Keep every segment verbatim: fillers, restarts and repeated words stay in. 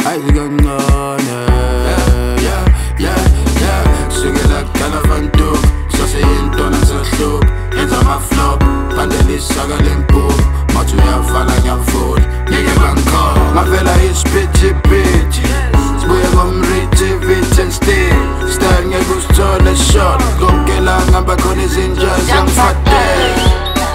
ayikangcono. Yeah, yeah, yeah. Sukela kudala abantu saseyinto nasehlupho yenza ama-flop bandelisaka lempulo mathi uyavala ngiyavula ngeke bangikhola ngavela isiphithiphithi sibuye komrithi vithi and still style ngeke usithole short konke la ngihamba khona izinja ziyangifadela.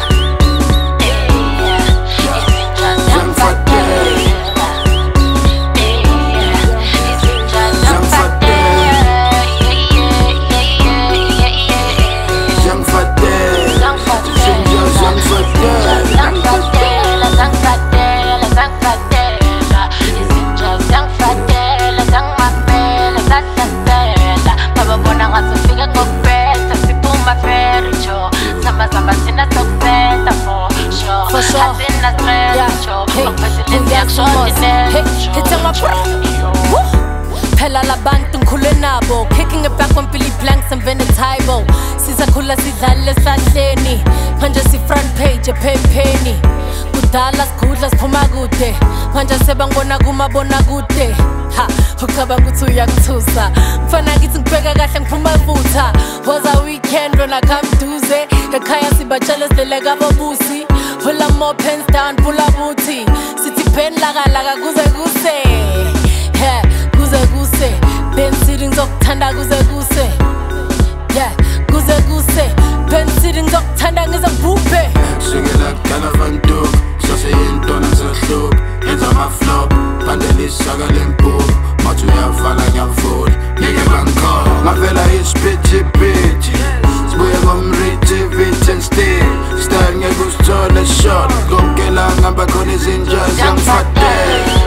For sure, yeah, hey, reactions, hey, hitting my bro. Phela labantu ngikhule nabo, kicking it back on Billy Blanks and Venetibo. Sizakhula sidlale sahleni, manje si front page ephepheni. Kudala sikhudla siphuma kude, manje sebangibona kumabona kude. Ha, ucabanga ukuthi uyakuthusa, mfana ngithi ngibheka kahle ngiphuma vutha. Was a weekend when I come duze, ekhaya sibatshela sideleka bobusi. Pull up more pens down, pull up booty. City pen laga laga kuze kuse. Yeah, kuze kuse. Pen sitting zokuthanda kuze kuse. Yeah, kuze kuse. Pen sitting zokuthanda ngizabhuphe. Sukela kudala abantu saseyinto nasehlupho yenza ama-flop bandelisaka lempulo mathi uyavala ngiyavula ngeke bangikhola ngavela isiphithiphithi sibuye komrithi vithi and still style ngeke usithole short konke la ngihamba khona izinja ziyangifadela.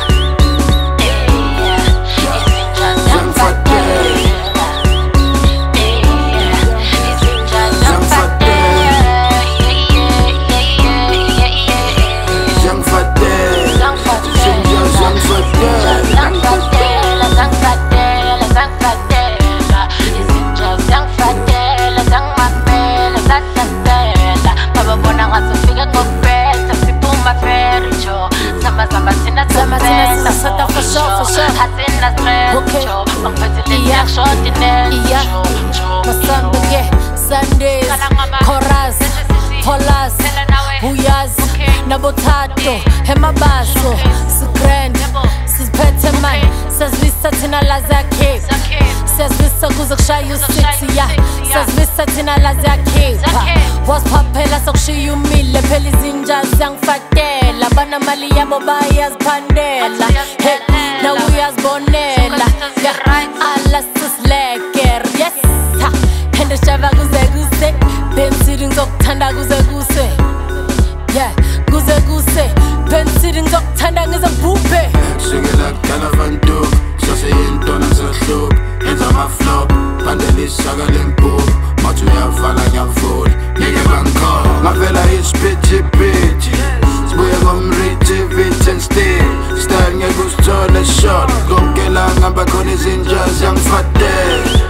For sure, for sure. Okay. Yeah, yeah. Masambeke, Sundays, Chorus, Polas, Huyaz, Nabotato, Hemabaso, Sukrend, Sispeteman, Sazvisa Tina Lazake, Sazvisa Guzakshayu Sixia, Sazvisa Tina Lazake, was Papela Sokshi Yumi, Lepelizinja Zang Fatela, Banamalia Bobayas Pandela, hey, now we as Bonella, Alas Lecker, yes, and the Shava Guze Guse, Ben sitting Zoktanda Guze Guse, yeah, Guze Guse, Ben sitting Zoktanda is a boope. Sukela kudala abantu saseyinto nasehlupho yenza ama-flop bandelisaka lempulo mathi uyavala ngiyavula ngeke bangikhola ngavela isiphithiphithi sibuye komrithi vithi and still style ngeke usithole short konke la ngihamba khona izinja ziyangifadela.